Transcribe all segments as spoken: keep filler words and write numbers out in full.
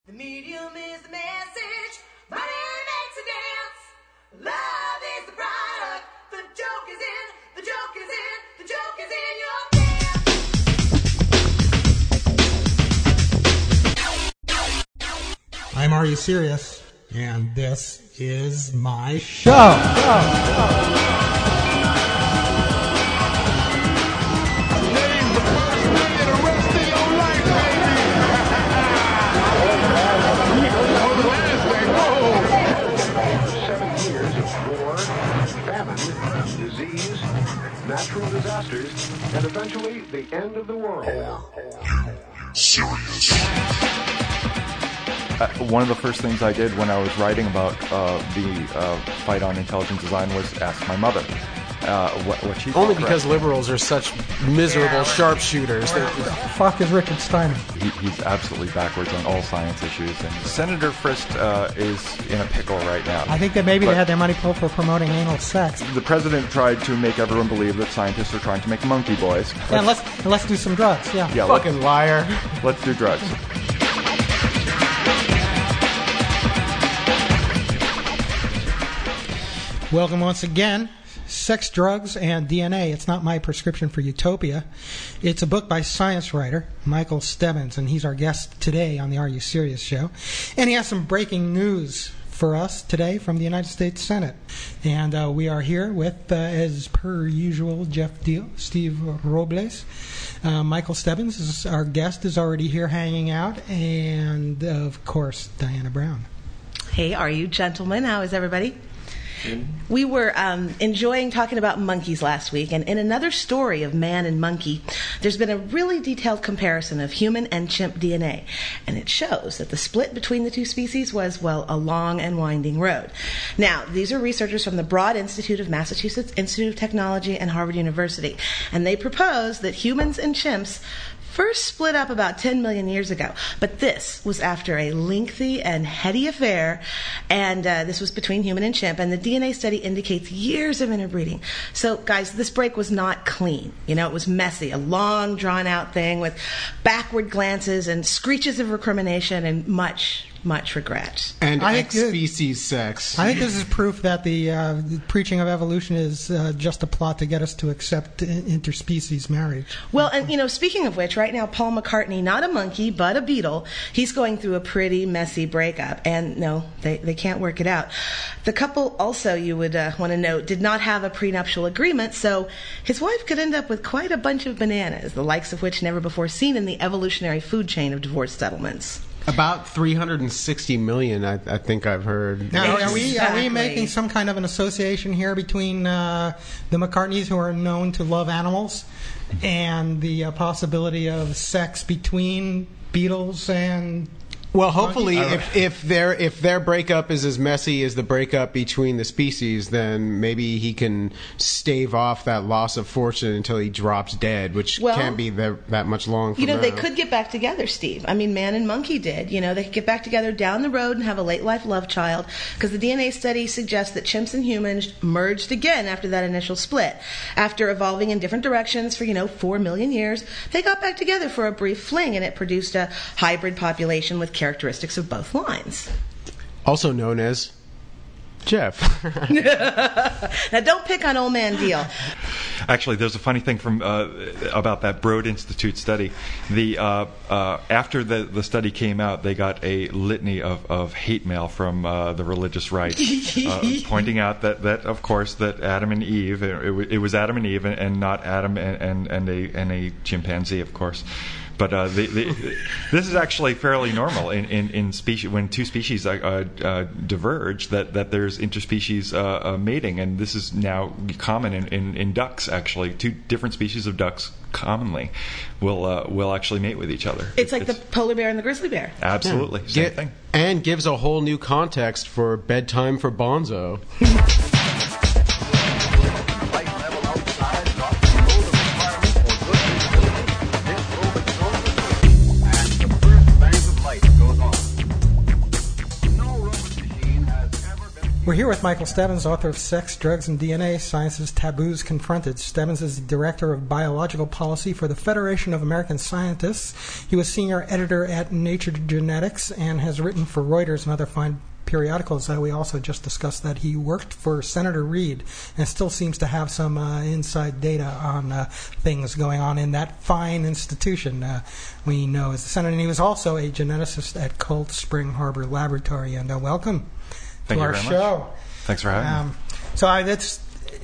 The medium is the message, money makes a dance. Love is the product, the joke is in, the joke is in, the joke is in your dance. I'm Are You Serious? And this is my show. show. Disease, natural disasters, and eventually the end of the world. Are you serious? Uh, one of the first things I did when I was writing about uh, the uh, fight on intelligent design was ask my mother uh, what, what she Only thought, because right? liberals are such miserable sharpshooters. What the fuck is Richard Steiner? He, he's absolutely backwards on all science issues, and Senator Frist uh, is in a pickle right now. I think that maybe but they had their money pulled for promoting anal sex. The president tried to make everyone believe that scientists are trying to make monkey boys. Yeah, let's, let's, let's do some drugs, yeah. Yeah, Fucking let's, liar. let's do drugs. Welcome once again. Sex, Drugs, and D N A. It's not my prescription for utopia. It's a book by science writer Michael Stebbins, and he's our guest today on the Are You Serious show. And he has some breaking news for us today from the United States Senate. And uh, we are here with, uh, as per usual, Jeff Deal, Steve Robles. Uh, Michael Stebbins, is our guest, is already here hanging out. And, uh, of course, Diana Brown. Hey, are you gentlemen? How is everybody? We were um, enjoying talking about monkeys last week, and in another story of man and monkey, there's been a really detailed comparison of human and chimp D N A, and it shows that the split between the two species was, well, a long and winding road. Now, these are researchers from the Broad Institute of Massachusetts Institute of Technology and Harvard University, and they propose that humans and chimps first split up about ten million years ago, but this was after a lengthy and heady affair, and uh, this was between human and chimp, and the D N A study indicates years of interbreeding. So, guys, this break was not clean. You know, it was messy, a long, drawn-out thing with backward glances and screeches of recrimination and much, much regret. And I think ex-species sex. I think this is proof that the, uh, the preaching of evolution is uh, just a plot to get us to accept in- interspecies marriage. Well, and, you know, speaking of which, right now, Paul McCartney, not a monkey, but a beetle, he's going through a pretty messy breakup. And, no, they, they can't work it out. The couple also, you would uh, want to note, did not have a prenuptial agreement, so his wife could end up with quite a bunch of bananas, the likes of which never before seen in the evolutionary food chain of divorce settlements. About three hundred sixty million, I, I think I've heard. Now, are we are we Exactly. making some kind of an association here between uh, the McCartneys, who are known to love animals, and the uh, possibility of sex between beetles and? Well, hopefully, monkeys? if, if their if their breakup is as messy as the breakup between the species, then maybe he can stave off that loss of fortune until he drops dead, which Well, can't be that, that much long from You know, now. they could get back together, Steve. I mean, man and monkey did. You know, they could get back together down the road and have a late-life love child, because the D N A study suggests that chimps and humans merged again after that initial split. After evolving in different directions for, you know, four million years, they got back together for a brief fling, and it produced a hybrid population with characteristics of both lines. Also known as Jeff. Now, don't pick on old man Deal. Actually, there's a funny thing from uh, about that Broad Institute study. The uh, uh, after the, the study came out, they got a litany of, of hate mail from uh, the religious right, uh, pointing out that, that of course that Adam and Eve, it, it, it was Adam and Eve, and, and not Adam and, and, and a and a chimpanzee, of course. But uh, the, the, this is actually fairly normal in, in, in species when two species uh, uh, diverge. That, that there's interspecies uh, uh, mating, and this is now common in, in, in ducks. Actually, two different species of ducks commonly will uh, will actually mate with each other. It's like the polar bear and the grizzly bear. Absolutely Yeah. same Get- thing. And gives a whole new context for bedtime for Bonzo. No robot machine has ever been We're here with Michael Stebbins, author of Sex, Drugs, and D N A, Science's Taboos Confronted. Stebbins is the Director of Biological Policy for the Federation of American Scientists. He was senior editor at Nature Genetics and has written for Reuters and other fine periodicals. Uh, we also just discussed that he worked for Senator Reid and still seems to have some uh, inside data on uh, things going on in that fine institution uh, we know as the Senator. And he was also a geneticist at Cold Spring Harbor Laboratory. And uh, welcome Thank to you our very show. Much. Thanks for having um, me. So I, that's,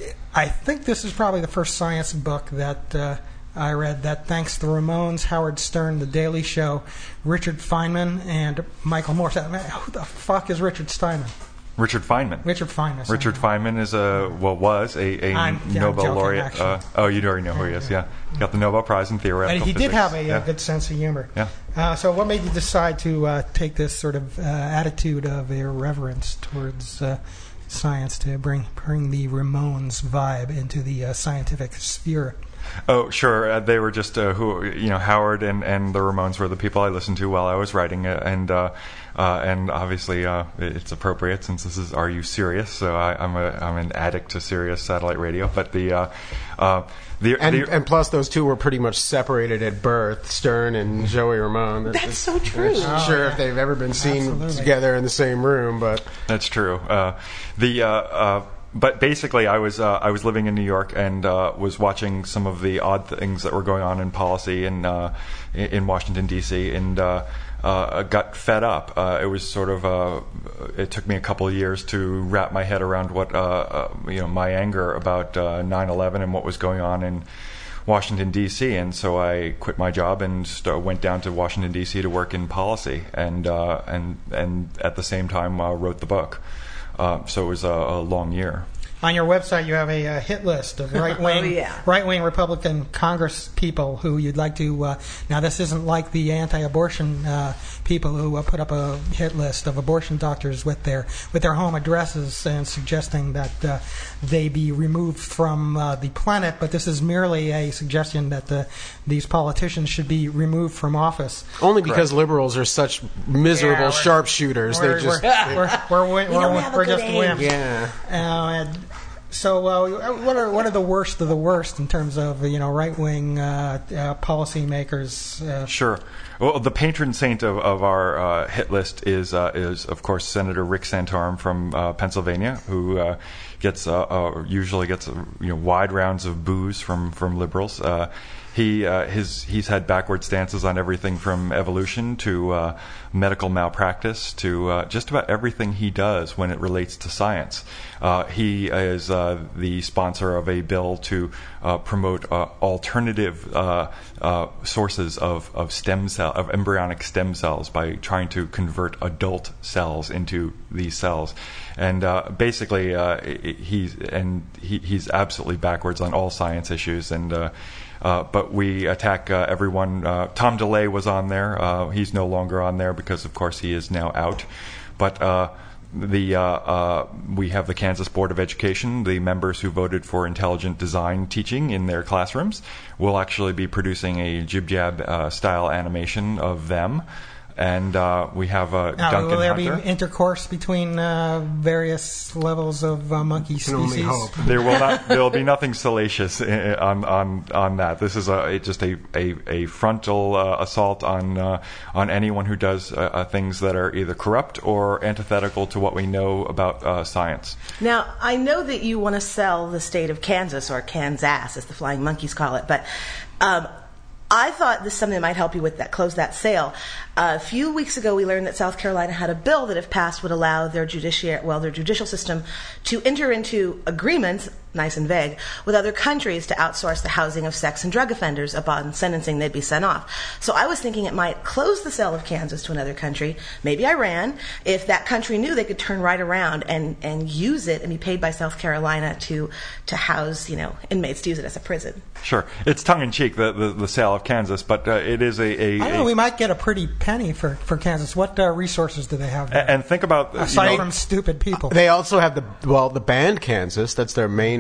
I think this is probably the first science book that uh, I read that thanks to the Ramones, Howard Stern, The Daily Show, Richard Feynman, and Michael Moore. Man, who the fuck is Richard Steinman? Richard Feynman. Richard Feynman. Richard Feynman is a, well, was a, a I'm- yeah, I'm Nobel joking, laureate. Uh, oh, you already know who he is, yeah. He got the Nobel Prize in theoretical But he physics. did have a, yeah. uh good sense of humor. Yeah. Uh, so what made you decide to uh, take this sort of uh, attitude of irreverence towards uh, science to bring bring the Ramones vibe into the uh, scientific sphere? Oh, sure. Uh, they were just uh, who you know. Howard and, and the Ramones were the people I listened to while I was writing it, and uh, uh, and obviously uh, it's appropriate since this is Are You Serious? So I, I'm a I'm an addict to Sirius satellite radio. But the uh, uh, the, And, the and plus, those two were pretty much separated at birth, Stern and Joey Ramone. That's so true. I'm not sure if they've ever been seen Absolutely. together in the same room, but That's true. Uh, the uh, uh, but basically, I was uh, I was living in New York and uh, was watching some of the odd things that were going on in policy in uh, in Washington D C and uh, uh, got fed up. Uh, it was sort of uh, it took me a couple of years to wrap my head around what uh, uh, you know my anger about uh, nine eleven and what was going on in Washington D C and so I quit my job and st- went down to Washington D C to work in policy and uh, and and at the same time uh, wrote the book. Uh, so it was a, a long year. On your website, you have a, uh hit list of right-wing, Oh, yeah. right-wing Republican Congress people who you'd like to. Uh, now, this isn't like the anti-abortion uh, people who uh, put up a hit list of abortion doctors with their with their home addresses and suggesting that uh, they be removed from uh, the planet. But this is merely a suggestion that the, these politicians should be removed from office. only because liberals are such miserable Yeah, we're- sharpshooters. We're, They just we're, we're, we're, we're, We don't we're, have a we're good just aim. wimps. yeah. Uh, and so, uh, what are what are the worst of the worst in terms of you know right wing uh, uh, policymakers? Uh, Sure. Well, the patron saint of, of our uh, hit list is uh, is of course Senator Rick Santorum from uh, Pennsylvania, who uh, gets uh, uh, usually gets uh, you know wide rounds of boos from from liberals. Uh, he uh, his he's had backward stances on everything from evolution to uh, medical malpractice to uh, just about everything he does when it relates to science. Uh, he is uh, the sponsor of a bill to uh, promote uh, alternative uh, uh, sources of, of stem cell of embryonic stem cells by trying to convert adult cells into these cells. And uh, basically, uh, he's and he, he's absolutely backwards on all science issues. And uh, uh, but we attack uh, everyone. Uh, Tom DeLay was on there. Uh, he's no longer on there because, of course, he is now out. But uh, the uh, uh, we have the Kansas Board of Education. The members who voted for intelligent design teaching in their classrooms will actually be producing a Jib Jab uh, style animation of them. And uh, we have uh, now, Duncan will there Hunter. be intercourse between uh, various levels of uh, monkey Can only species? hope. There will not. There will be nothing salacious i- on on on that. This is a it just a a, a frontal uh, assault on uh, on anyone who does uh, uh, things that are either corrupt or antithetical to what we know about uh, science. Now, I know that you want to sell the state of Kansas, or Kansas, as the Flying Monkeys call it, but um, I thought this is something that might help you with that, close that sale. Uh, a few weeks ago, we learned that South Carolina had a bill that, if passed, would allow their judiciary, well, their judicial system to enter into agreements, nice and vague, with other countries to outsource the housing of sex and drug offenders. Upon sentencing, they'd be sent off. So I was thinking it might close the sale of Kansas to another country, maybe Iran, if that country knew they could turn right around and, and use it and be paid by South Carolina to to house, you know, inmates, to use it as a prison. Sure, it's tongue in cheek the, the the sale of Kansas, but uh, it is a. a, I a know we might get a pretty penny for, for Kansas. What uh, resources do they have there? and think about aside you know, from stupid people? They also have the well, the band Kansas. That's their main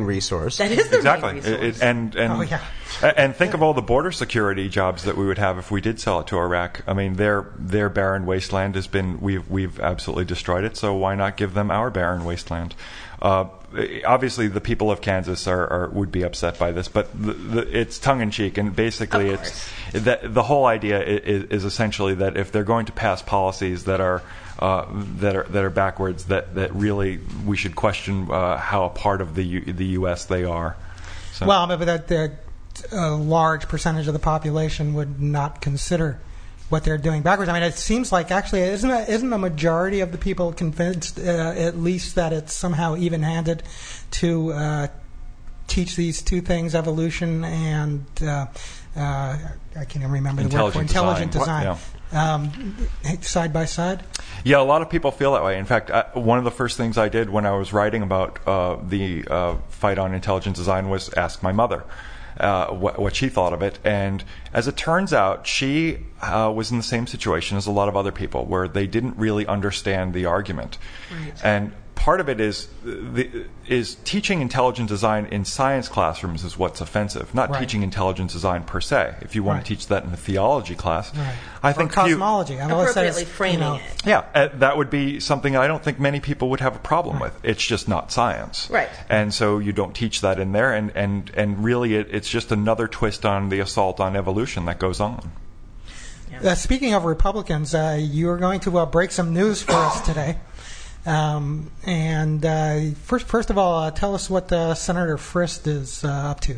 main resource. That is their Exactly. main It- resource. it- and and Oh, yeah. a- and think of all the border security jobs that we would have if we did sell it to Iraq. I mean, their their barren wasteland has been we've we've absolutely destroyed it. So why not give them our barren wasteland? Uh, obviously, the people of Kansas are, are would be upset by this, but the, the, it's tongue in cheek, and basically, Of it's that the whole idea is, is essentially that if they're going to pass policies that are uh, that are that are backwards, that, that really we should question uh, how a part of the U, the U S they are. So. Well, but that the- a large percentage of the population would not consider what they're doing backwards. I mean, it seems like actually isn't a, isn't a majority of the people convinced, uh, at least, that it's somehow even-handed to uh, teach these two things, evolution and uh, uh, I can't even remember the word for Intelligent intelligent design. design, um, side by side. Yeah, a lot of people feel that way. In fact, I, one of the first things I did when I was writing about uh, the uh, fight on intelligent design was ask my mother uh, what, what she thought of it. And as it turns out, she uh, was in the same situation as a lot of other people, where they didn't really understand the argument. Right. And part of it is the, is teaching intelligent design in science classrooms is what's offensive, not Right. teaching intelligent design per se. If you want Right. to teach that in a theology class, Right. I Or think few- cosmology. I've always said it's, Appropriately framing you know, it. yeah, uh, that would be something I don't think many people would have a problem with. It's just not science. Right. And so you don't teach that in there, and, and, and really it, it's just another twist on the assault on evolution that goes on. Uh, speaking of Republicans, uh, you are going to uh, break some news for us today. Um, and uh, first, first of all, uh, tell us what uh, Senator Frist is uh, up to.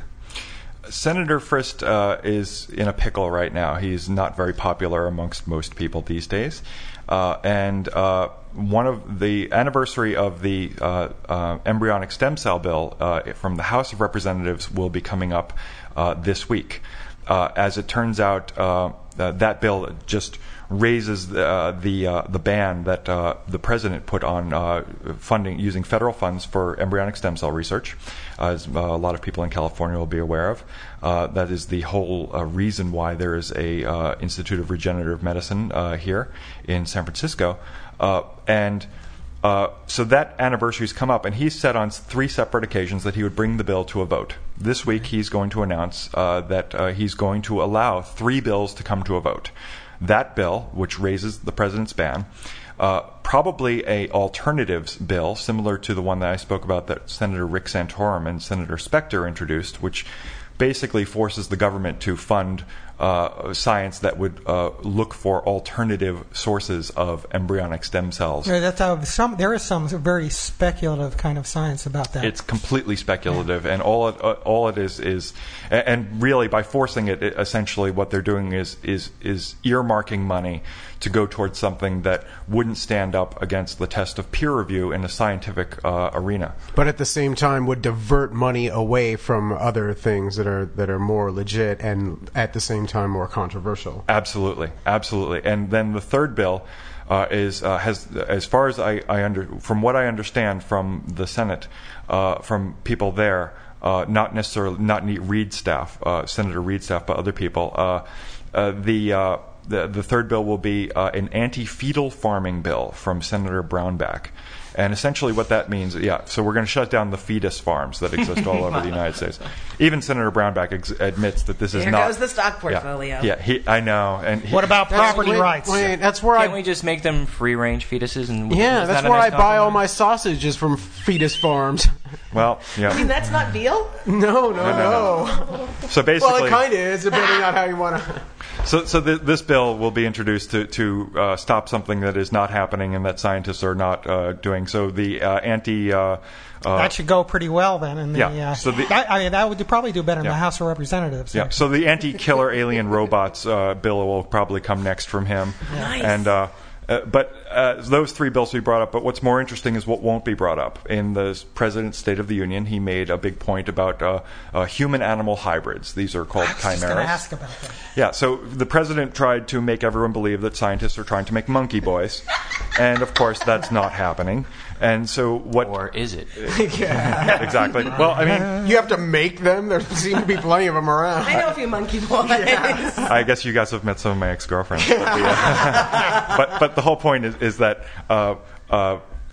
Senator Frist uh, is in a pickle right now. He's not very popular amongst most people these days. Uh, and uh, one of the anniversary of the uh, uh, embryonic stem cell bill uh, from the House of Representatives will be coming up uh, this week. Uh, as it turns out, uh, uh, that bill just raises the uh, the, uh, the ban that uh, the president put on uh, funding using federal funds for embryonic stem cell research, uh, as uh, a lot of people in California will be aware of. Uh, that is the whole uh, reason why there is a uh, Institute of Regenerative Medicine uh, here in San Francisco, uh, and. Uh, so that anniversary's come up, and he's said on three separate occasions that he would bring the bill to a vote. This week, he's going to announce uh, that uh, he's going to allow three bills to come to a vote. That bill, which raises the president's ban, uh, probably a alternatives bill similar to the one that I spoke about that Senator Rick Santorum and Senator Specter introduced, which basically forces the government to fund uh, science that would uh, look for alternative sources of embryonic stem cells. Yeah, that's how some. There is some very speculative kind of science about that. It's completely speculative, and all it, uh, all it is is, and really by forcing it, it, essentially what they're doing is is is earmarking money to go towards something that wouldn't stand up against the test of peer review in a scientific uh, arena. But at the same time would divert money away from other things that are that are more legit and at the same time more controversial. Absolutely, absolutely. And then the third bill uh, is uh, has, as far as I, I under, from what I understand from the Senate, uh, from people there, uh, not necessarily not Reid staff, uh, Senator Reid staff, but other people. Uh, uh, the uh, The, the third bill will be uh, an anti-fetal farming bill from Senator Brownback. And essentially what that means, yeah, so we're going to shut down the fetus farms that exist all over the United States. Even Senator Brownback ex- admits that this is There not... goes the stock portfolio. Yeah, yeah he, I know. And he, What about property wait, rights? Wait, that's where Can't I we just make them free-range fetuses? And yeah, is that's that a where nice I buy all compromise? my sausages from fetus farms. Well, yeah. I mean, that's not veal? no, no, no. no, So basically... Well, it kind of is, depending on how you want to. So, so th- this bill will be introduced to, to uh, stop something that is not happening and that scientists are not uh, doing. So the uh, anti... Uh, uh, That should go pretty well then. In the, Yeah, uh, so the- that, I mean, that would probably do better in Yeah. the House of Representatives. Yeah, so the anti-killer alien robots uh, bill will probably come next from him. Nice. And uh, uh, but uh, those three bills will be brought up. But what's more interesting is what won't be brought up. In the President's State of the Union, he made a big point about uh, uh, human-animal hybrids. These are called I was just going to chimeras. ask about that. Yeah, so the president tried to make everyone believe that scientists are trying to make monkey boys, and of course that's not happening. And so what? Or is it? Exactly. Well, I mean, You have to make them. There seem to be plenty of them around. I know a few monkey boys. I guess you guys have met some of my ex-girlfriends. But, the, uh, but, but the whole point is, is that uh, uh,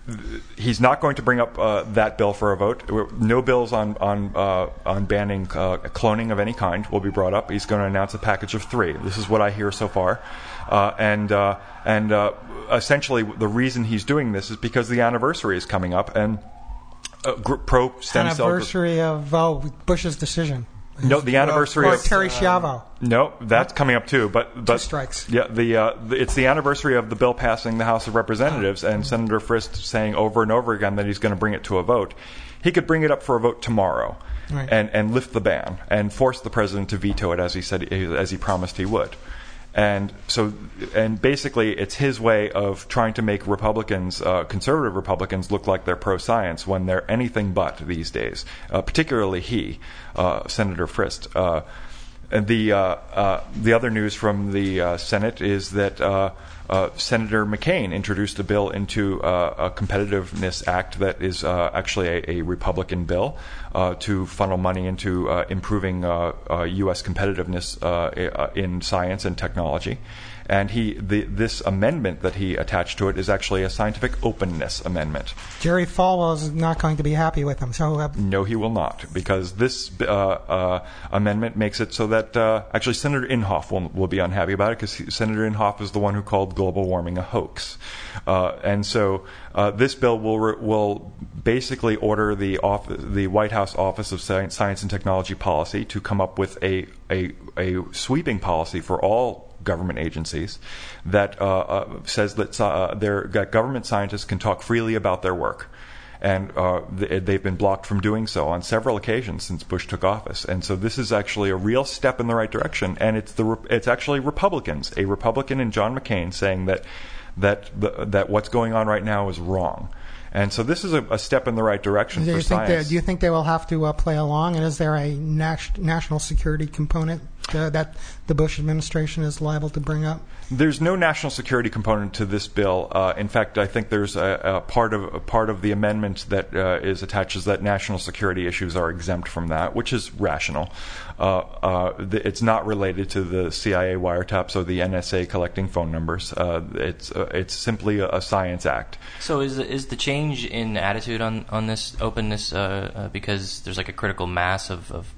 he's not going to bring up uh, that bill for a vote. No bills on on uh, on banning uh, cloning of any kind will be brought up. He's going to announce a package of three. This is what I hear so far, uh, and uh, and uh, essentially the reason he's doing this is because the anniversary is coming up and uh, pro stem cell anniversary of uh, Bush's decision. No, the anniversary or of Terry Schiavo. No, that's coming up too. But but Two strikes. Yeah, the, uh, the it's the anniversary of the bill passing the House of Representatives, and Senator Frist saying over and over again that he's going to bring it to a vote. He could bring it up for a vote tomorrow, right. and and lift the ban and force the president to veto it as he said as he promised he would. And so, and basically, it's his way of trying to make Republicans, uh, conservative Republicans, look like they're pro-science when they're anything but these days. Uh, particularly he, uh, Senator Frist. Uh, and the uh, uh, the other news from the uh, Senate is that uh, uh, Senator McCain introduced a bill into uh, a Competitiveness Act that is uh, actually a, a Republican bill uh, to funnel money into uh, improving uh, uh, U S competitiveness uh, in science and technology. And he, the, this amendment that he attached to it is actually a scientific openness amendment. Jerry Falwell is not going to be happy with him. So uh, no, he will not, because this uh, uh, amendment makes it so that uh, actually Senator Inhofe will, will be unhappy about it, because Senator Inhofe is the one who called global warming a hoax. Uh, and so uh, this bill will re- will basically order the off- the White House Office of Science, Science and Technology Policy to come up with a a, a sweeping policy for all government agencies that uh, uh, says that uh, their that government scientists can talk freely about their work, and uh, th- they've been blocked from doing so on several occasions since Bush took office. And so this is actually a real step in the right direction, and it's the re- it's actually Republicans, a Republican in John McCain, saying that that the, that what's going on right now is wrong. And so this is a, a step in the right direction do for you think science. they, do you think they will have to uh, play along? And is there a nas- national security component uh, that the Bush administration is liable to bring up? There's no national security component to this bill. Uh, in fact, I think there's a, a part of a part of the amendment that uh, is attached is that national security issues are exempt from that, which is rational. Uh, uh, the, it's not related to the C I A wiretaps or the N S A collecting phone numbers. Uh, it's uh, it's simply a, a science act. So is the, is the change in attitude on on this openness uh, uh, because there's like a critical mass of, of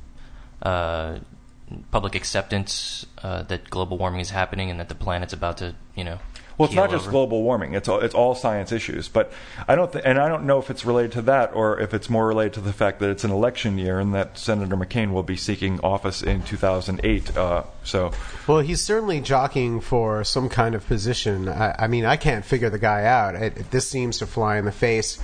uh, public acceptance uh, that global warming is happening and that the planet's about to, you know, well, it's not just over. global warming. It's all, it's all science issues. But I don't, th- and I don't know if it's related to that or if it's more related to the fact that it's an election year and that Senator McCain will be seeking office in two thousand eight. Uh, so, well, he's certainly jockeying for some kind of position. I, I mean, I can't figure the guy out. It, it, this seems to fly in the face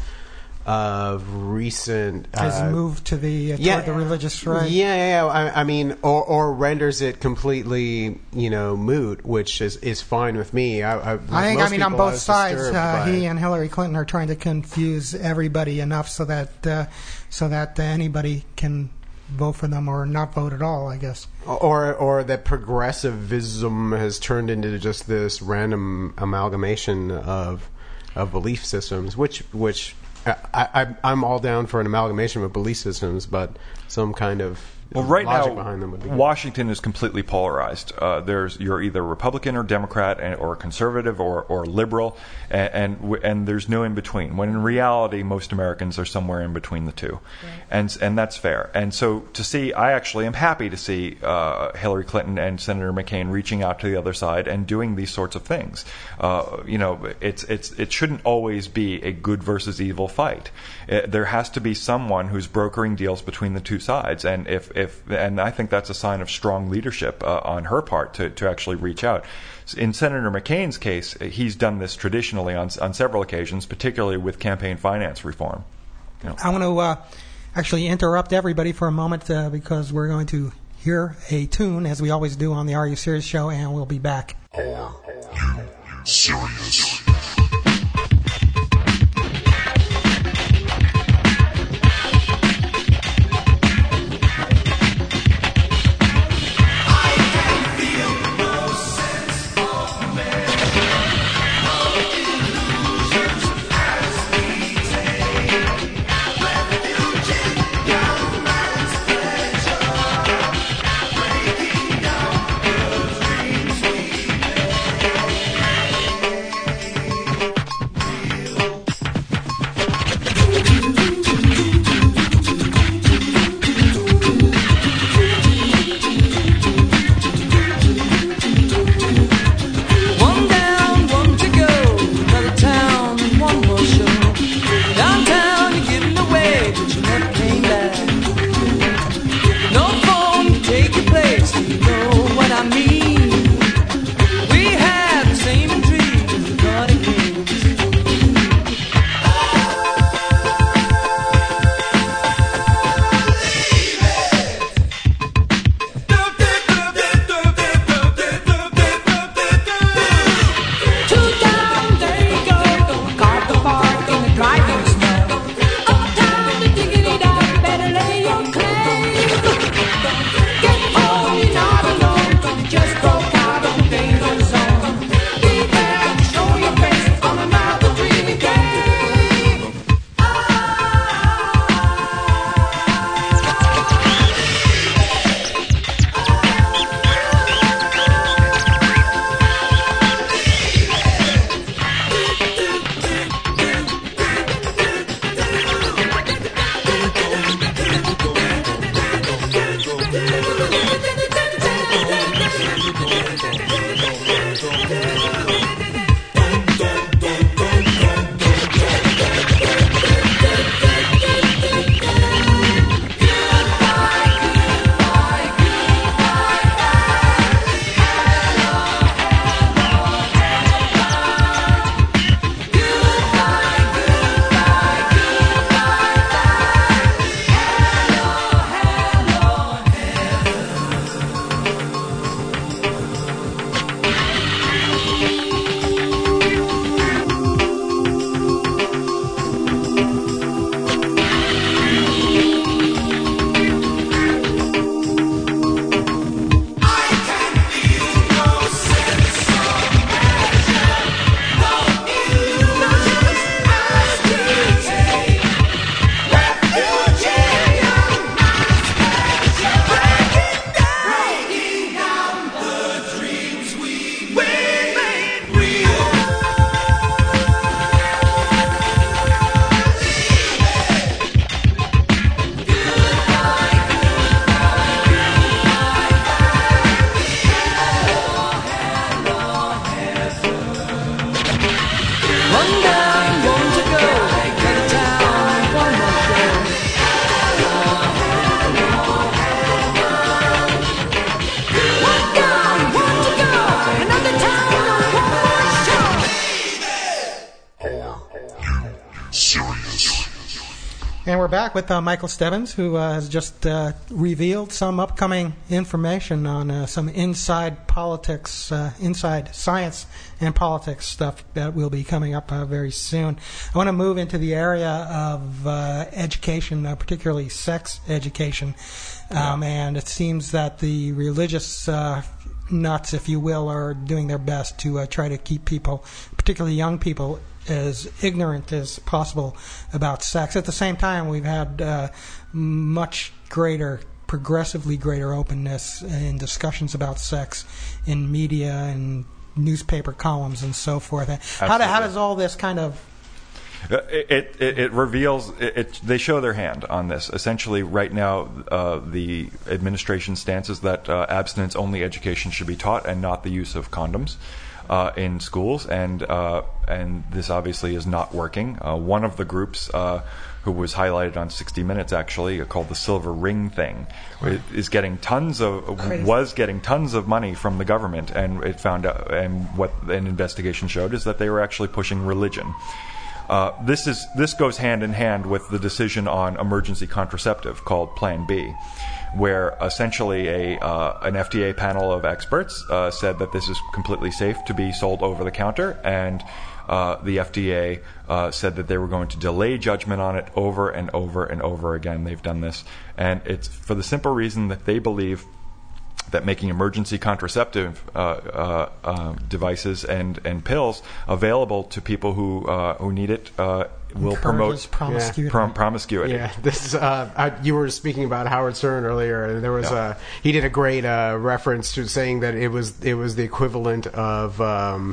of recent uh, his move to the uh, toward yeah, the religious right. Yeah, yeah, yeah. I, I mean, or, or renders it completely, you know, moot, which is, is fine with me. I, I, I think, I mean, on both sides, disturbed uh, by he and Hillary Clinton are trying to confuse everybody enough so that uh, so that uh, anybody can vote for them or not vote at all, I guess. Or or that progressivism has turned into just this random amalgamation of of belief systems, which which. I, I, I'm all down for an amalgamation of belief systems, but some kind of well, right logic now, behind them would be good. Washington is completely polarized. Uh, there's you're either Republican or Democrat, and, or conservative or, or liberal, and, and and there's no in between. When in reality, most Americans are somewhere in between the two, right. and and that's fair. And so to see, I actually am happy to see uh, Hillary Clinton and Senator McCain reaching out to the other side and doing these sorts of things. Uh, you know, it's it's it shouldn't always be a good versus evil fight. It, there has to be someone who's brokering deals between the two sides, and if If, and I think that's a sign of strong leadership uh, on her part to, to actually reach out. In Senator McCain's case, he's done this traditionally on, on several occasions, particularly with campaign finance reform. You know. I want to uh, actually interrupt everybody for a moment uh, because we're going to hear a tune, as we always do on the Are You Serious show, and we'll be back. Are You Serious? One guy, one to go. Another town, one more show. One guy, one to go. Another town, one more show. Serious. And we're back with uh, Michael Stebbins, who uh, has just uh, revealed some upcoming information on uh, some inside politics, uh, inside science and politics stuff that will be coming up uh, very soon. I want to move into the area of uh, education, uh, particularly sex education. Um, and it seems that the religious uh, nuts, if you will, are doing their best to uh, try to keep people, particularly young people, as ignorant as possible about sex. At the same time, we've had uh, much greater, progressively greater openness in discussions about sex in media and newspaper columns and so forth. How, do, how does all this kind of... Uh, It, it, it reveals, it, it, they show their hand on this. Essentially, right now, uh, the administration stance is that uh, abstinence-only education should be taught and not the use of condoms uh, in schools, and uh, and this obviously is not working. Uh, one of the groups uh, who was highlighted on sixty minutes, actually, uh, called the Silver Ring Thing, right. is getting tons of Crazy. was getting tons of money from the government, and it found out, and what an investigation showed is that they were actually pushing religion. Uh, this is this goes hand in hand with the decision on emergency contraceptive called Plan B, where essentially a uh, an F D A panel of experts uh, said that this is completely safe to be sold over the counter, and uh, the F D A uh, said that they were going to delay judgment on it over and over and over again. They've done this, and it's for the simple reason that they believe that making emergency contraceptive uh, uh, uh, devices and, and pills available to people who uh, who need it uh, will promote promiscuity. Yeah. prom- promiscuity. Yeah, this is. Uh, I, you were speaking about Howard Stern earlier, and there was Yeah. a. He did a great uh, reference to saying that it was it was the equivalent of. Um,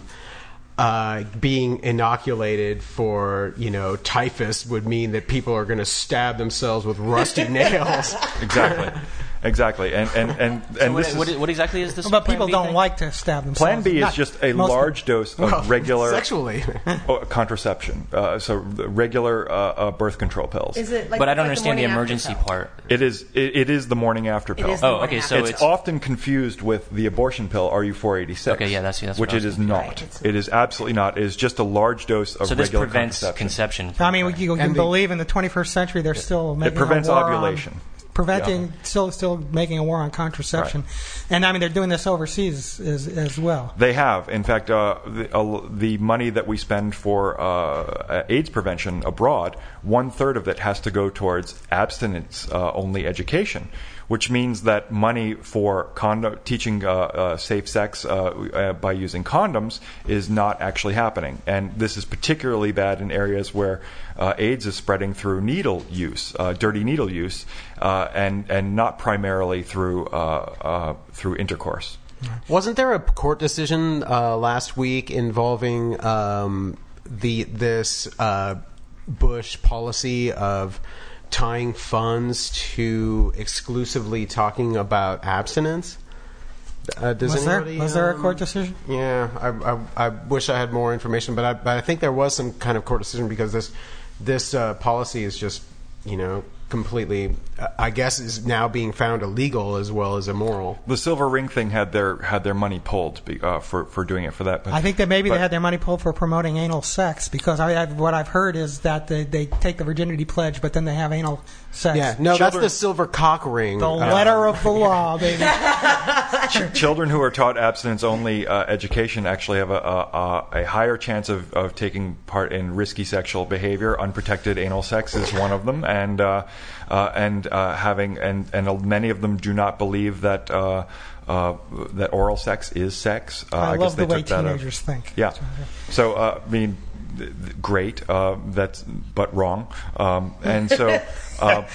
Uh, being inoculated for, you know, typhus would mean that people are going to stab themselves with rusty nails. Exactly, exactly, and and and, and So what, this what, is, what exactly is this? But Plan people B don't thing? like to stab themselves. Plan B is Not just a most large people. dose of Well, regular sexually. oh, contraception, uh, so the regular uh, uh, birth control pills. Is it like, But I don't like understand the, morning after emergency pill? part. It is it, it is the morning after pill. is the Oh, morning okay, after. so it's, it's often confused with the abortion pill R U four eighty-six. Okay, yeah, that's- that's which what I it was is thinking. not. Right, it's- It is absolutely not. It is just a large dose of So this regular prevents contraception. conception. I mean, you, you And can the- believe in the twenty-first century they're still making prevents a war ovulation. On, preventing, still still making a war on contraception. And I mean, they're doing this overseas as, as well. They have, in fact, uh, the, uh, the money that we spend for uh, AIDS prevention abroad, one third of it has to go towards abstinence-only education, which means that money for condo- teaching uh, uh, safe sex uh, uh, by using condoms is not actually happening. And this is particularly bad in areas where uh, AIDS is spreading through needle use, uh, dirty needle use, uh, and and not primarily through uh, uh, through intercourse. Wasn't there a court decision uh, last week involving um, the this uh, Bush policy of tying funds to exclusively talking about abstinence? Uh, does Was there anybody, was there a um, court decision? Yeah, I, I, I wish I had more information, but I, but I think there was some kind of court decision because this this uh, policy is just, you know, completely, uh, I guess, is now being found illegal as well as immoral. The Silver Ring thing had their had their money pulled be, uh, for for doing it for that. But, I think that maybe but- they had their money pulled for promoting anal sex because I, I've, what I've heard is that they, they take the virginity pledge, but then they have anal sex. Yeah, no, Children- that's the silver cock ring. The Uh, letter of the law, baby. Ch- children who are taught abstinence-only uh, education actually have a, a, a higher chance of, of taking part in risky sexual behavior. Unprotected anal sex is one of them, and uh, uh, and uh, having and and many of them do not believe that uh, uh, that oral sex is sex. Uh, I, guess love they the way took that out. teenagers think. Yeah. So uh, I mean, th- th- great. Uh, that's but wrong. Um, and so. Uh,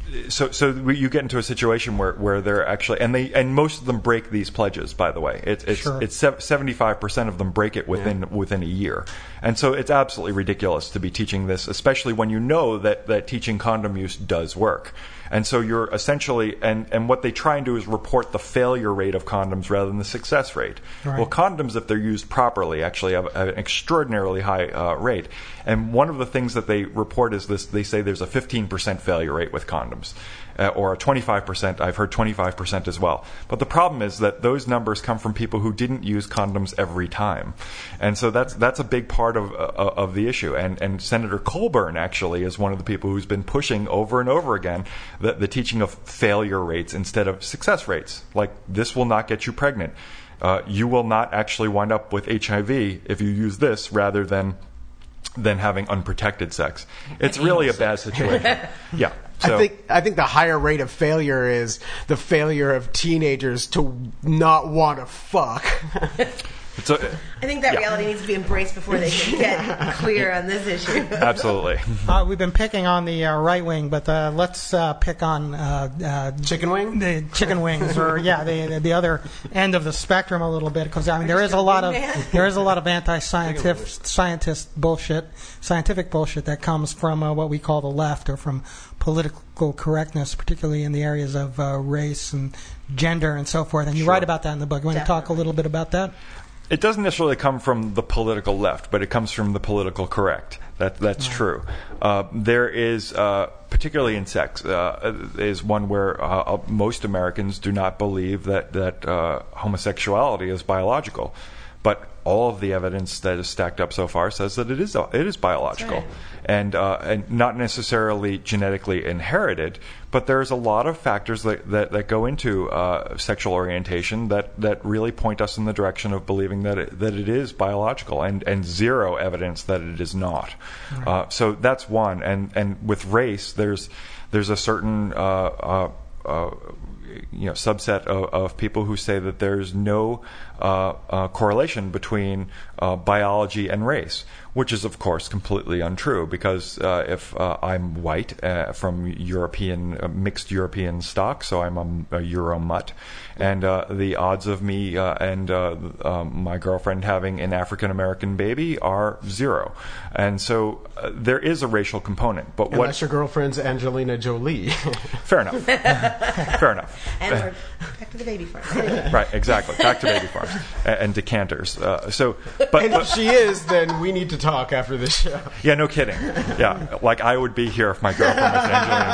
so so we, you get into a situation where, where they're actually and they and most of them break these pledges. By the way, it, it's Sure. it's seventy-five percent of them break it within Yeah. within a year, and so it's absolutely ridiculous to be teaching this, especially when you know that, that teaching condom use does work. And so you're essentially, and, and what they try and do is report the failure rate of condoms rather than the success rate. Right. Well, condoms, if they're used properly, actually have, have an extraordinarily high uh, rate. And one of the things that they report is this: they say there's a fifteen percent failure rate with condoms, uh, or a twenty-five percent. I've heard twenty-five percent as well. But the problem is that those numbers come from people who didn't use condoms every time, and so that's that's a big part of uh, of the issue. And and Senator Colburn actually is one of the people who's been pushing over and over again the, the teaching of failure rates instead of success rates. Like, this will not get you pregnant. Uh, you will not actually wind up with H I V if you use this rather than than having unprotected sex. It's really a bad situation. Yeah. So, I think I think the higher rate of failure is the failure of teenagers to not want to fuck. it's a, I think that yeah. reality needs to be embraced before they can get clear on this issue. Absolutely. Uh, we've been picking on the uh, right wing, but uh, let's uh, pick on uh, uh, Chicken wing? the chicken wings, or yeah, the the other end of the spectrum a little bit, because I mean there is a lot of there is a lot of anti-scientific scientist bullshit, scientific bullshit that comes from uh, what we call the left, or from political correctness, particularly in the areas of uh, race and gender and so forth. And you Sure. write about that in the book. You want to talk a little bit about that? It doesn't necessarily come from the political left, but it comes from the political correct. That that's Right. true. Uh, there is, uh, particularly in sex, uh, is one where uh, most Americans do not believe that that uh, homosexuality is biological, but all of the evidence that is stacked up so far says that it is it is biological, right. and uh, and not necessarily genetically inherited. But there's a lot of factors that, that, that go into uh, sexual orientation that, that really point us in the direction of believing that it, that it is biological, and, and zero evidence that it is not. Right. Uh, so that's one. And and with race, there's there's a certain uh, uh, uh, you know subset of, of people who say that there's no uh, uh, correlation between uh, biology and race, which is, of course, completely untrue, because uh, if uh, I'm white uh, from European, uh, mixed European stock, so I'm a, a Euro mutt, and uh, the odds of me uh, and uh, um, my girlfriend having an African-American baby are zero. And so uh, there is a racial component. But Unless what, your girlfriend's Angelina Jolie. fair enough. Fair enough. And we're back to the baby farm. Anyway. Right, exactly. Back to baby farms and, and decanters. Uh, so, but, And but if she is, then we need to talk after this show. yeah, no kidding. Yeah, like I would be here if my girlfriend was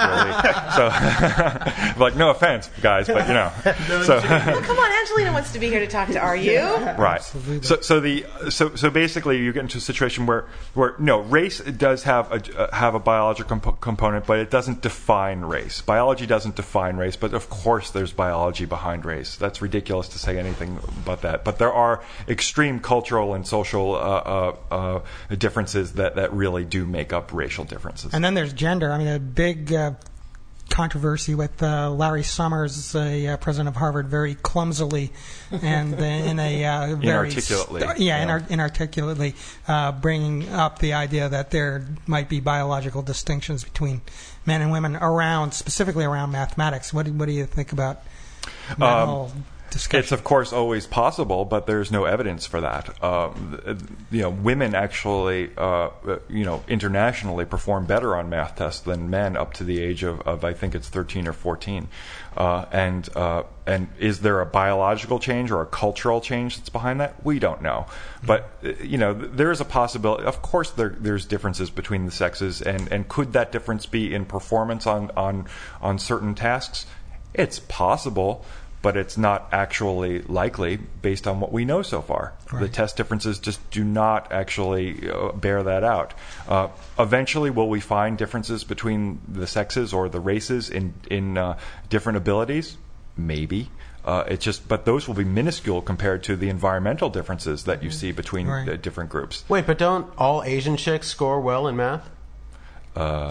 Angelina Jolie. So, like, no offense, guys, but you know. So, Well, come on, Angelina wants to be here to talk to Are You? right. So, so the so so basically, you get into a situation where where no race does have a uh, have a biological comp- component, but it doesn't define race. Biology doesn't define race, but of course, there's biology behind race. That's ridiculous to say anything but that. But there are extreme cultural and social uh, uh, uh, differences that, that really do make up racial differences. And then there's gender. I mean, a big uh, controversy with uh, Larry Summers, the uh, president of Harvard, very clumsily and uh, in a uh, very Inarticulately. st- yeah, Yeah. inar- inarticulately uh, bringing up the idea that there might be biological distinctions between men and women around, specifically around mathematics. What do, what do you think about that Um, whole discussion? It's of course always possible, but there's no evidence for that. Um, you know, women actually, uh, you know, internationally perform better on math tests than men up to the age of, of I think it's thirteen or fourteen. Uh, and uh, and is there a biological change or a cultural change that's behind that? We don't know. But uh, you know, th- there is a possibility. Of course, there there's differences between the sexes, and, and could that difference be in performance on on on certain tasks? It's possible, but it's not actually likely based on what we know so far. Right. The test differences just do not actually uh, bear that out. Uh, eventually, will we find differences between the sexes or the races in in uh, different abilities? Maybe. Uh, it's just, but those will be minuscule compared to the environmental differences that you see between Right. uh, different groups. Wait, but don't all Asian chicks score well in math? Uh,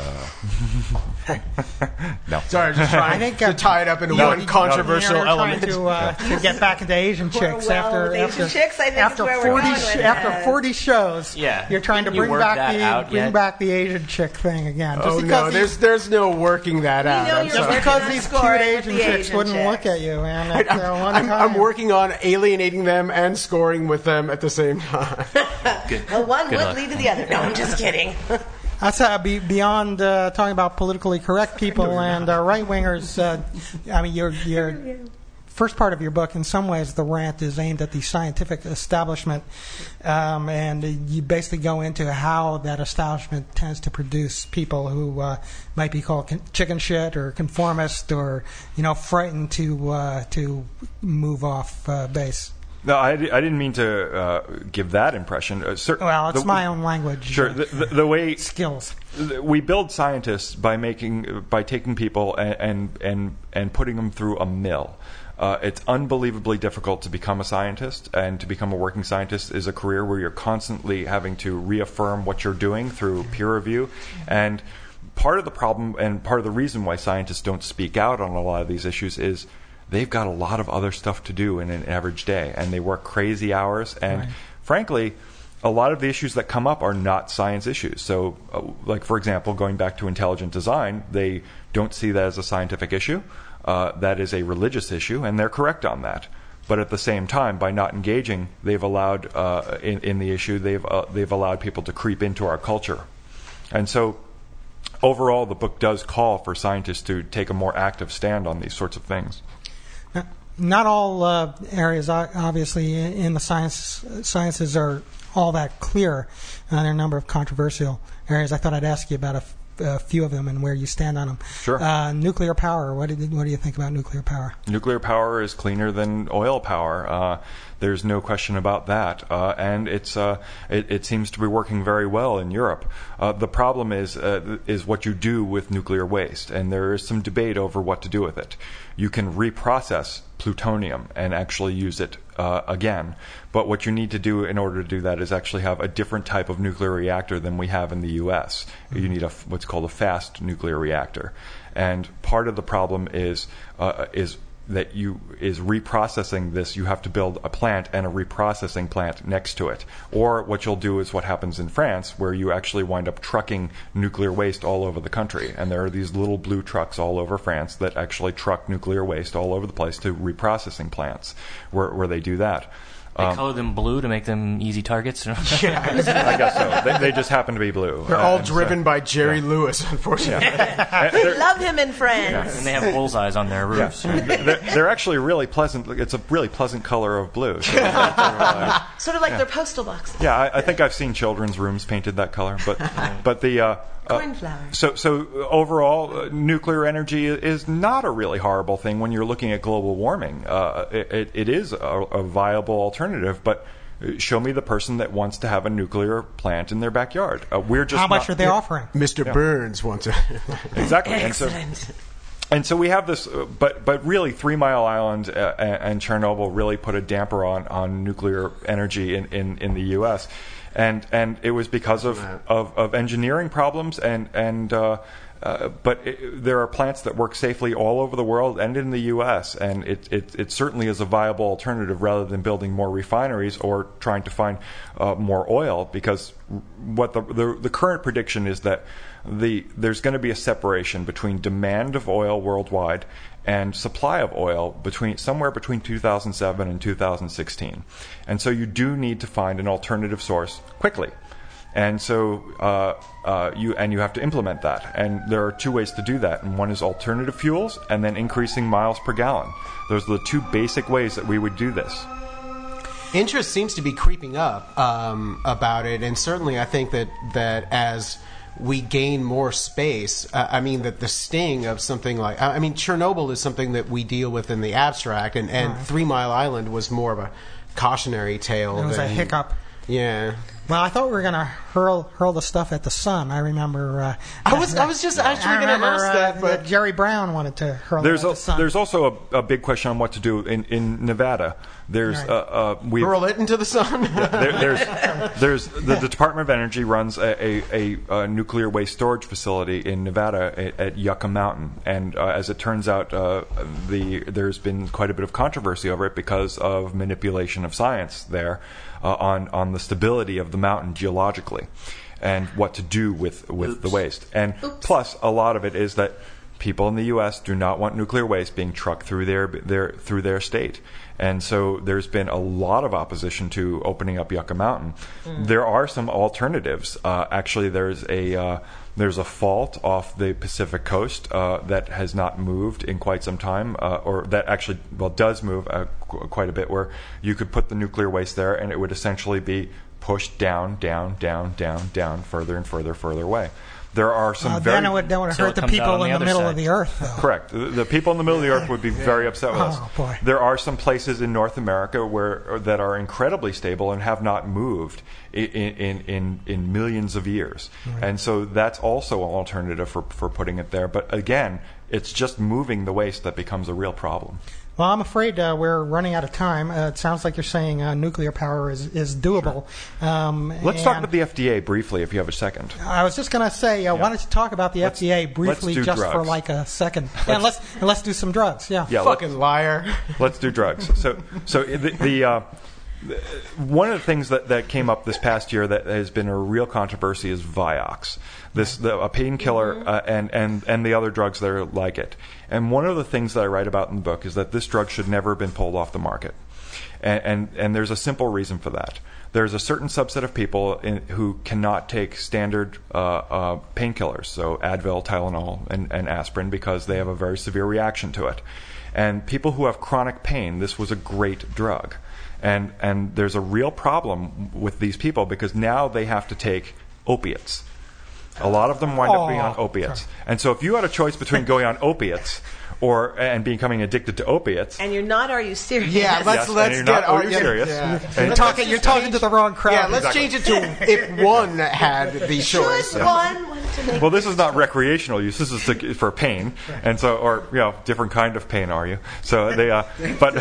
no. Sorry, just trying I think, to uh, tie it up into you- one you- controversial you're trying element. To, uh, to get back into Asian chicks well after with Asian after, chicks, I think after is where we're forty going sh- with after this. forty shows. Yeah. You're trying to Can you bring work back that the out bring yet? back the Asian chick thing again. Just Oh because no, these- there's there's no working that out. know I'm you're just sorry. working because on these cute scoring with Asian the chicks Asian wouldn't chicks. look at you, man. That's, I'm, uh, one I'm, time. I'm working on alienating them and scoring with them at the same time. Good. Well, one Good would luck. lead to the other. No, I'm just kidding. That's uh, be, beyond uh, talking about politically correct people and uh, right wingers. Uh, I mean, your your first part of your book, in some ways, the rant is aimed at the scientific establishment, um, and you basically go into how that establishment tends to produce people who uh, might be called con- chicken shit or conformist or you know frightened to uh, to move off uh, base. No, I, di- I didn't mean to uh, give that impression. Uh, cer- Well, it's the- my own language. Sure. uh, The, the, the way skills. th- we build scientists by making by taking people and and and, and putting them through a mill. Uh, it's unbelievably difficult to become a scientist, and to become a working scientist is a career where you're constantly having to reaffirm what you're doing through peer review. And part of the problem and part of the reason why scientists don't speak out on a lot of these issues is they've got a lot of other stuff to do in an average day, and they work crazy hours. And Right. frankly, a lot of the issues that come up are not science issues. So, uh, like, for example, going back to intelligent design, they don't see that as a scientific issue. Uh, that is a religious issue, and they're correct on that. But at the same time, by not engaging, they've allowed uh, in, in the issue, they've uh, they've allowed people to creep into our culture. And so, overall, the book does call for scientists to take a more active stand on these sorts of things. Not all uh, areas, o- obviously, in in the science sciences are all that clear. Uh, there are a number of controversial areas. I thought I'd ask you about a, f- a few of them and where you stand on them. Sure. Uh, nuclear power. What do, you- what do you think about nuclear power? Nuclear power is cleaner than oil power. Uh, there's no question about that, uh, and it's uh, it, it seems to be working very well in Europe. Uh, the problem is uh, is what you do with nuclear waste, and there is some debate over what to do with it. You can reprocess plutonium and actually use it uh, again, but what you need to do in order to do that is actually have a different type of nuclear reactor than we have in the U S. Mm-hmm. You need a f- what's called a fast nuclear reactor, and part of the problem is uh, is that you is reprocessing this. You have to build a plant and a reprocessing plant next to it. Or what you'll do is what happens in France, where you actually wind up trucking nuclear waste all over the country. And there are these little blue trucks all over France that actually truck nuclear waste all over the place to reprocessing plants where, where they do that. They Um, color them blue to make them easy targets. I guess so. They, they just happen to be blue. They're all And so- driven by Jerry Lewis, unfortunately. And they're- Love him in Friends. and they have bullseyes on their roofs. they're, they're actually really pleasant. It's a really pleasant color of blue. So that's, uh, Sort of like their postal boxes. yeah, I, I think I've seen children's rooms painted that color. But but the uh, uh, Cornflowers. so so overall, uh, nuclear energy is not a really horrible thing when you're looking at global warming. Uh, it, it, it is a, a viable alternative, but. Show me the person that wants to have a nuclear plant in their backyard. Uh, we're just How much not- are they offering? Mister Burns wants to. Exactly. And so, Excellent. and so we have this, uh, but but really, Three Mile Island uh, and, and Chernobyl really put a damper on, on nuclear energy in, in, in the U S and and it was because of, of, of engineering problems and and. Uh, Uh, but it, there are plants that work safely all over the world and in the U S, and it, it, it certainly is a viable alternative rather than building more refineries or trying to find uh, more oil, because what the, the the current prediction is that the there's going to be a separation between demand of oil worldwide and supply of oil between somewhere between two thousand seven and two thousand sixteen. And so you do need to find an alternative source quickly. And so uh, uh, you and you have to implement that. And there are two ways to do that. And one is alternative fuels, and then increasing miles per gallon. Those are the two basic ways that we would do this. Interest seems to be creeping up um, about it, and certainly I think that that as we gain more space, uh, I mean that the sting of something like I mean Chernobyl is something that we deal with in the abstract, and, and Right. Three Mile Island was more of a cautionary tale. It was than, a hiccup. Yeah. Well, I thought we were going to hurl hurl the stuff at the sun. I remember. Uh, I was I was just actually going to ask uh, that, but that Jerry Brown wanted to hurl There's it at a, the sun. there's also a, a big question on what to do in, in Nevada. There's Right. uh, uh, we hurl it into the sun. there, there's there's the, the Department of Energy runs a, a, a, a nuclear waste storage facility in Nevada at, at Yucca Mountain, and uh, as it turns out, uh, the there's been quite a bit of controversy over it because of manipulation of science there uh, on on the stability of the mountain geologically, and what to do with with Oops. the waste. And plus, a lot of it is that people in the U S do not want nuclear waste being trucked through their their through their state. And so there's been a lot of opposition to opening up Yucca Mountain. Mm. There are some alternatives. Uh, actually, there's a uh, there's a fault off the Pacific coast uh, that has not moved in quite some time, uh, or that actually well does move uh, qu- quite a bit, where you could put the nuclear waste there, and it would essentially be pushed down, down, down, down, down, further and further, further away. There are some uh, very... then it would, then it would So hurt it the comes out people on the in the other middle side. of the earth, though. Correct. The, the people in the middle of the earth would be very upset with us. Oh, boy. There are some places in North America where that are incredibly stable and have not moved in in, in, in millions of years. Right. And so that's also an alternative for, for putting it there. But again, it's just moving the waste that becomes a real problem. Well, I'm afraid uh, we're running out of time. Uh, it sounds like you're saying uh, nuclear power is, is doable. Sure. Um, Let's talk about the F D A briefly, if you have a second. I was just going to say, uh, Yeah. why don't you talk about the Let's- F D A briefly, let's do just for drugs. like a second? Yeah, let's and let's do some drugs. Yeah. Yeah, let's- Fucking liar. Let's do drugs. So, so the, the uh, one of the things that, that came up this past year that has been a real controversy is Vioxx, this the, a painkiller, uh, and and and the other drugs that are like it. And one of the things that I write about in the book is that this drug should never have been pulled off the market, and and, and there's a simple reason for that. There's a certain subset of people in, who cannot take standard uh, uh, painkillers, so Advil, Tylenol, and, and aspirin, because they have a very severe reaction to it. And people who have chronic pain, this was a great drug. And and there's a real problem with these people because now they have to take opiates. A lot of them wind up being on Oh, opiates. And so if you had a choice between going on opiates or and becoming addicted to opiates, And you're not, are you serious? Yeah, let's Yes, and let's you're get. not- oh, you're yeah, serious. yeah. And- You're talking, you're talking to the wrong crowd. Yeah, let's Exactly. change it to if one had the choice. Should one want to make well, this is not recreational use. This is to, for pain, and so, or you know, different kind of pain. Are you? So they, uh, but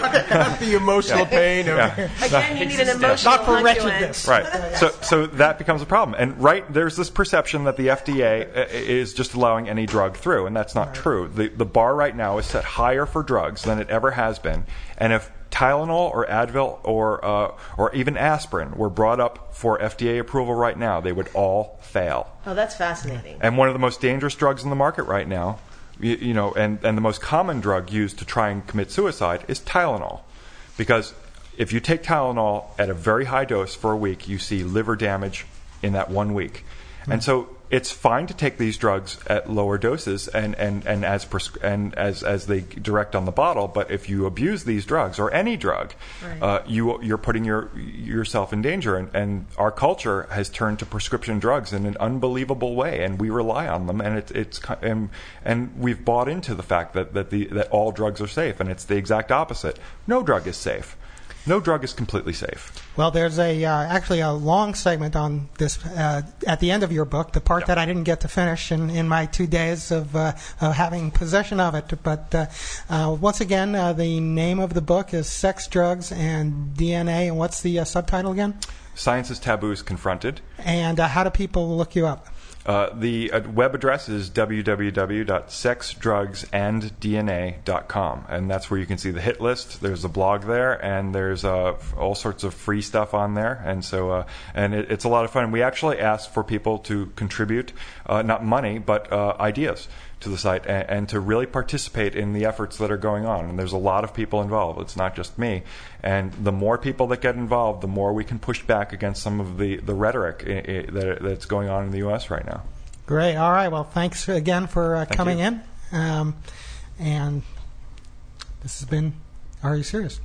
the emotional pain. Of, yeah. Again, you need an emotional Not for conduit. wretchedness. Right. So, so that becomes a problem. And right, there's this perception that the F D A uh, is just allowing any drug through, and that's not true. The the bar right now is set higher for drugs than it ever has been. And if Tylenol or Advil or uh, or even aspirin were brought up for F D A approval right now, they would all fail. Oh, that's fascinating. And one of the most dangerous drugs in the market right now, you, you know, and, and the most common drug used to try and commit suicide is Tylenol. Because if you take Tylenol at a very high dose for a week, you see liver damage in that one week. And so it's fine to take these drugs at lower doses and, and, and as prescri- and as as they direct on the bottle. But if you abuse these drugs or any drug, Right. uh, you you're putting your yourself in danger. And, and our culture has turned to prescription drugs in an unbelievable way, and we rely on them. And it's it's ki- and, and we've bought into the fact that that the that all drugs are safe, and it's the exact opposite. No drug is safe. No drug is completely safe. Well, there's a uh, actually a long segment on this uh, at the end of your book, the part Yeah. that I didn't get to finish in, in my two days of, uh, of having possession of it. But uh, uh, once again, uh, the name of the book is Sex, Drugs, and D N A. And what's the uh, subtitle again? Science's taboos confronted. And uh, how do people look you up? Uh, the uh, web address is w w w dot sex drugs and d n a dot com, and that's where you can see the hit list. There's a blog there, and there's uh, f- all sorts of free stuff on there, and so uh, and it, it's a lot of fun. We actually ask for people to contribute, uh, not money, but uh, ideas to the site, and, and to really participate in the efforts that are going on. And there's a lot of people involved. It's not just me. And the more people that get involved, the more we can push back against some of the, the rhetoric I- I, that, that's going on in the U S right now. Great. All right. Well, thanks again for uh, Thank coming you. in. Um, and this has been Are You Serious?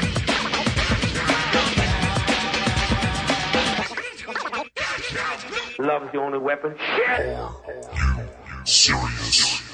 Let's go. Love is the only weapon. Shit! Serious.